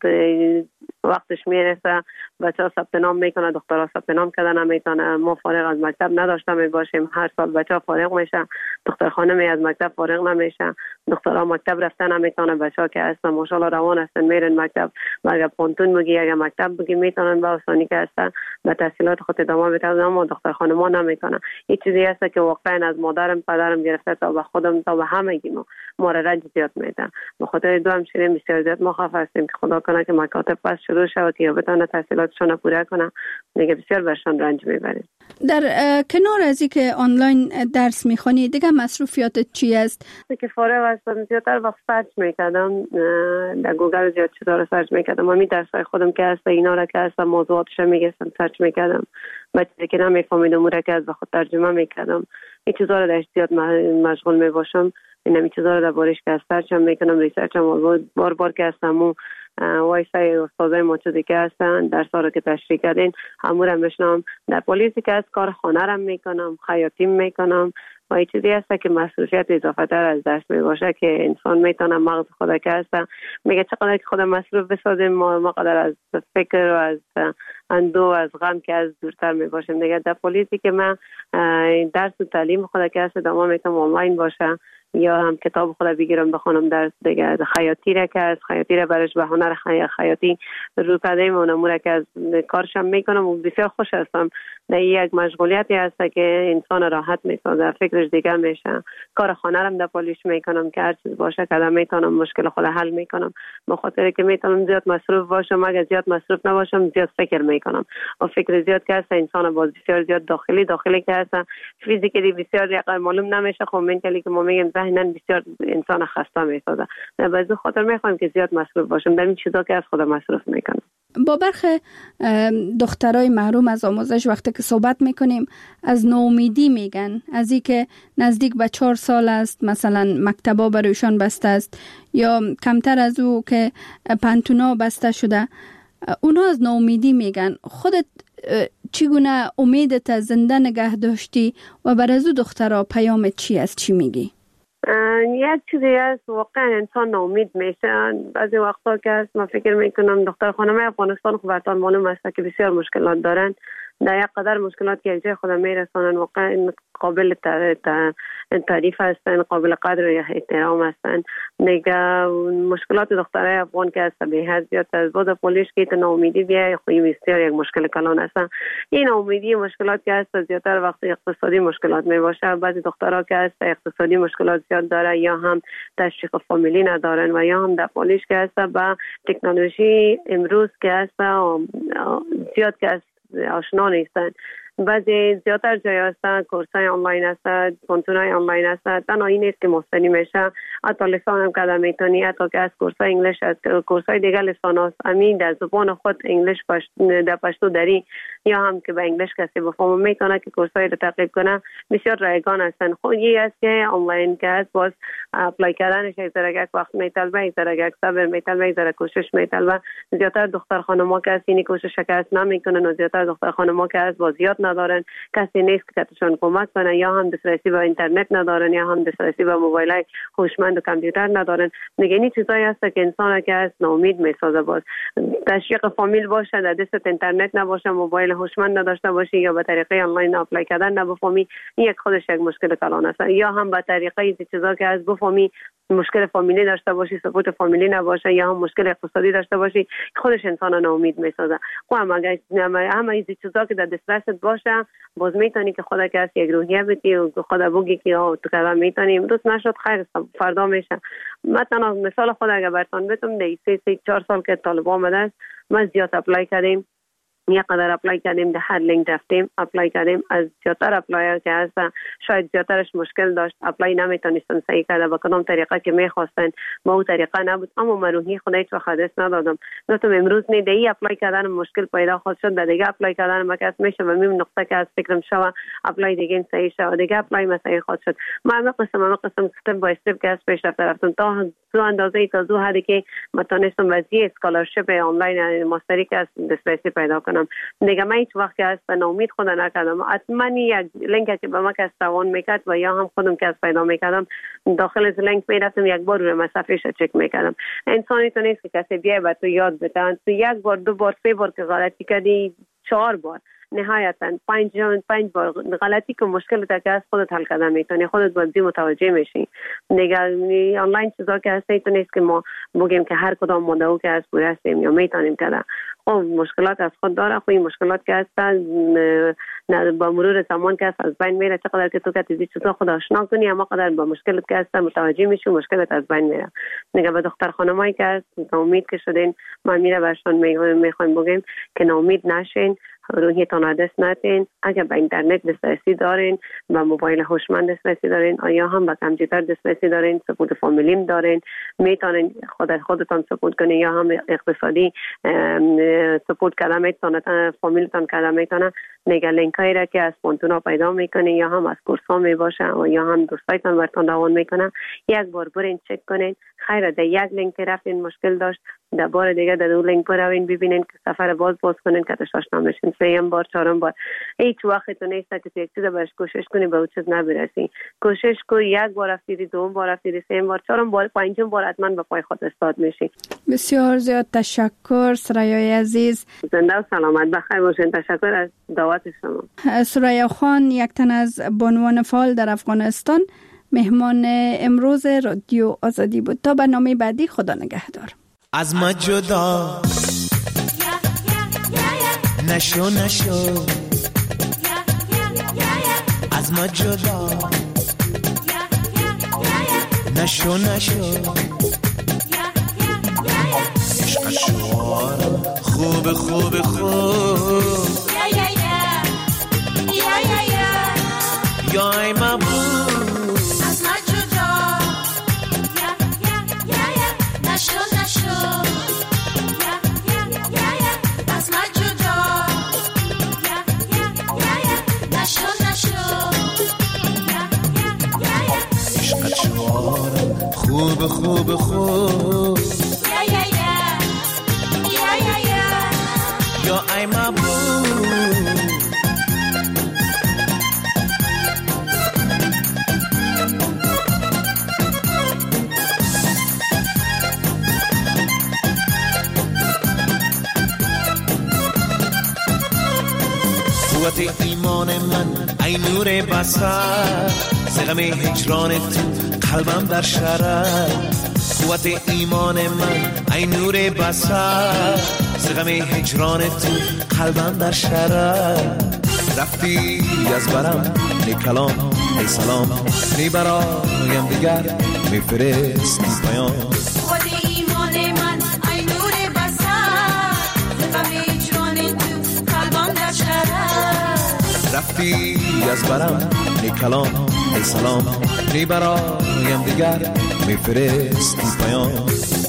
وقتش میرسه بچه ها ثبت نام میکنه، دخترها ثبت نام کردن نمیتونه. ما فارغ از مکتب نداشته میباشیم، هر سال بچه ها فارغ میشه، دختر خانمی از مکتب فارغ نمیشه، دخترها مکتب رفتن نمیتونه. بچه ها که هستن ماشاءالله روان هستن میرن مکتب، اگر پونتون بگی اگر مکتب بگی میتونن با آسانی که هستن به تحصیلات خود ادامه بدن، اما دختر خانما نمیتونه. این چیزی هست که واقعا از مادرم پدرم گرفته تا به خودم تا به همگی ما را رنج زیاد میده. به خاطر دو همشیرین بسیار زیاد ما خفه هستیم که خدا کنه که مکاتب پس شروع شود که بتونه تحصیلاتشون پوره کنه، دیگه بسیار برشان رنج میبریم. در کنار از اینکه آنلاین درس میخونی دیگه مصروفیاتت چی است؟ که فارغ هستم زیادتر وقت سرچ میکردم، در گوگل زیاد چیزا رو سرچ میکردم، همین درسای خودم که هست اینا را که هست موضوعاتش میگرفتم سرچ میکردم، بچه که نمیفهمیدم اون را که از خود ترجمه میکردم. این چیزا رو در زیاد مشغول میباشم، این چیزا رو در بارش که سرچ میکنم، ریسرچ هم بار که هستم و وایسای استادای موجودی که هستن درس رو که تشریح کردین همون بشنم. در پلیسی که از کار خانه رم میکنم، خیاطی میکنم و این چیزی هست که مسئولیت اضافه تر از دست می باشه که انسان میتونه مغز خود که هست میگه چقدر که خود مصروف بسازیم ما قدر از فکر و از اندو از غم که از دورتر می باشیم دیگه. در پلیسی که من درس و تعلیم خود که هست دامه میتونم آنلاین باشه یا هم کتاب خود بگیرم بخونم درس دیگه. خیاطی را که از خیاطی را برش به هنر خیاطی رو کردیم و نموره که از کارشم میکنم و بسیار خوش هستم. در یک مشغولیتی هست که انسان راحت میسازه، فکرش دیگر میشه. کار خانه رم در پالیش میکنم که هر چیز باشه که میتونم مشکل خود حل میکنم، به خاطر که میتونم زیاد مصروف باشم. اگر زیاد مصروف نباشم زیاد فکر میکنم و فکر زیاد که هست انسان باز بسیار زیاد داخلی که هست فیزیکلی بسیار یقین معلوم نمیشه. خب منتالی که ما میگیم ذهناً بسیار انسان خسته میسازه. به این خاطر میخوام که زیاد مصروف باشم در این چیزا که از خود مصروف میکنم. با برخی دخترای محروم از آموزش وقتی که صحبت میکنیم از نومیدی میگن، از این که نزدیک به 4 سال است مثلا مکتبا برایشان بسته است یا کمتر از او که پانتونا بسته شده، اونا از نومیدی میگن. خودت چگونه امیدت زنده نگه داشتی و بر از او دخترها پیامت چی است؟ چی میگی؟ یک چیزی هست واقعا انسان ناامید میشه بعضی وقتا که هست. من فکر میکنم دختر خانم افغانستان خب براتون معلوم است که بسیار مشکلات دارن. در یک قدر مشکلات که یک جای خود میرسانن واقعا قابل تعریف هستن، قابل قدر و احترام هستن. دیگه مشکلات دخترای افغان که از به حد زیاد از بود پولیش که تو ناامیدی بیای خوی بسیار یک مشکل کلان هست. این ناامیدی مشکلات که هست زیادتر وقتی اقتصادی مشکلات می باشه. بعضی دخترها که هست اقتصادی مشکلات زیاد داره یا هم تشویق فامیلی ندارن و یا هم در پولیش که هست با تکنولوژی امروز که هست زیاد که هست آشنا نیستن. بعضی زیادتر جای هستن کورسای آنلاین هستن، پانتونای آنلاین هستن. تنها این نیست که مستنی میشه، حتی لسان هم کده میتونی، حتی که از کورسای انگلیش از کورسای دیگه لسان هست امین در زبان خود انگلیش در پشتو داری یا هم که به انگلیش کسی بفهمه میتونه که کورسای رو تعقیب کنه. بسیار رایگان هستن. خود یه است که آنلاین که هست باز اپلای کردنش یک ذره وقت میطلبه، یک ذره صبر میطلبه، یک ذره کوشش میطلبه. زیادتر دختر خانم‌ها که هست این کوشش که نمیکنن و زیادتر دختر خانم‌ها که هست باز یاد ندارن، کسی نیست که تشون کمک کنه، یا هم دسترسی به اینترنت ندارن یا هم دسترسی به موبایل هوشمند و کامپیوتر ندارن. دیگه این چیزایی هست که انسان که هست ناامید میسازه. باز تشویق فامیل باشه، در دست اینترنت نباشه، موبایل هوشمند نداشته باشی یا به طریقه آنلاین اپلای کردن نبفهمی، این یک خودش یک مشکل کلان است. یا هم به طریقه این چیزا که از بفهمی مشکل فامیلی داشته باشی، سپورت فامیلی نباشه یا هم مشکل اقتصادی داشته باشی، خودش انسان ناامید میسازه. خب همه این چیزا که در دسترست باشه باز میتونی که خدا که یک روحیه بدی و خدا بگی که تو کلام میتونی امروز نشد خیر فردا میشه. مثلا مثال خود اگر براتون بگم در 3-4 سال که طالبان آمده است ما زیاد اپلای کردیم، یک قدر اپلای کردیم، در هر لینک رفتیم اپلای کردیم. از زیادتر اپلای که هست شاید زیادترش مشکل داشت، اپلای نمیتونستن صحیح کرده با کدام طریقه که میخواستن با اون طریقه نبود. اما من روحی خدا هیچ وقت دست ندادم. گفتم امروز نه دی اپلای کردن مشکل پیدا خواهد شد، در دیگه اپلای کردن ما کس میشه و میم نقطه که از فکرم شوه اپلای دیگه صحیح شوه دیگه اپلای مسئله خواهد شد. ما قسم استپ بای استپ که از پیش رفتم تا دو اندازه تا دو حدی که متونستم وضعیت اسکالرشپ آنلاین ماستری که از دسترسی پیدا کنم. دیگه من هیچ وقت که از ناامید خود نکردم. حتما یک لینک که به ما که استوان میکرد و یا هم خودم که از پیدا میکردم داخل از لینک میرفتم یک بار روی مصفحهش چک میکردم. انسانی تو نیست که کسی بیای به تو یاد بده. تو یک بار 2 بار 3 بار که غلطی کردی 4 بار نهایتا 5 بار غلطی که مشکل تا که از خودت حل کردن میتونی، خودت باید متوجه میشی. دیگه آنلاین چیزا که هست تو نیست که ما بگیم که هر کدام مدعو که از پوره هستیم یا میتونیم کردن. خب مشکلات از خود داره. خب این مشکلات که هستن با مرور زمان که از بین میره. چقدر که تو که تیزی چیزا خود آشنا کنی اما قدر با مشکلات که هستن متوجه میشی مشکلات از بین میره. دیگه به دختر خانمایی که هست ناامید که شدین ما میره برشان میخوایم بگیم که ناامید نشین، روحیتان را دست ندین. اگر به اینترنت دسترسی دارین، به موبایل هوشمند دسترسی دارین، آیا هم به کامپیوتر دسترسی دارین، سپورت فامیلیم دارین، میتونین خودتان سپورت کنین یا هم اقتصادی سپورت کردن میتونه، فامیلتان کردن میتونه. دیگه لینک هایی را که از پانتونا پیدا میکنین یا هم از کورس ها میباشه و یا هم دوستایتان برتان روان میکنه، یک بار برین چک کنین. خیره در یک لینک رفتین مشکل داشت، در بار دیگه در 2 لینک بروین ببینین که سفر باز کنین که تشاش نمیشین. 3 بار 4 بار هیچ وقت تو نیست که تو یک چیز برش کوشش کنی به اون چیز نبرسی. کوشش کو 1 بار رفتید، 2 بار رفتید، 3 بار 4 بار 5 بار حتما به پای خود استاد میشی. بسیار زیاد تشکر سرایای عزیز. زنده و سلامت بخیر باشین. تشکر از دعوت شما. سریا خان یک تن از بانوان فعال در افغانستان مهمان امروز رادیو آزادی بود. تا برنامه بعدی خدا نگهدار. از ما جدا نشو از ما جدا نشو عشق شوار خوب یا ای مبود از ما جدا نشو از ما جدا نشو عشق شوار خوب یا ای مبود ایمان من ای نور بصر، زغم هجران تو قلبم در شرر. قوت ایمان من ای نور بصر، زغم هجران تو قلبم در شرر. رفتی از برم نی کلام ای سلام، نی برایم دیگر میفرستی پیام. قوت ایمان من ای نور بصر، زغم هجران تو قلبم در شرر. رفتی از برم نی کلام ای سلام، نی برایم دیگر میفرستی پیام.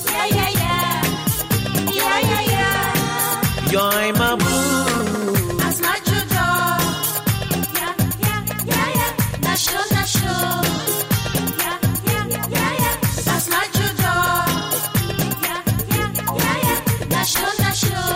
یا ای محبوب از من جدا، نشو نشو از من جدا، نشو نشو.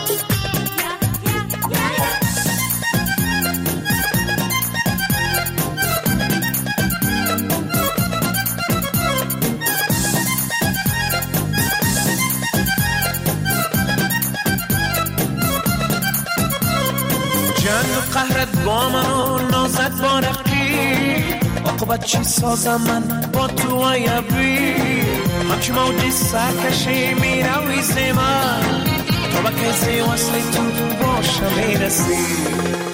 جنگ و قهرت با من و نازت با رقیب، عاقبت چی سازم من با تو و یبی. همچه موجی سرکشی میروی زمان، تا با کسی وصل تو باشم میرسی.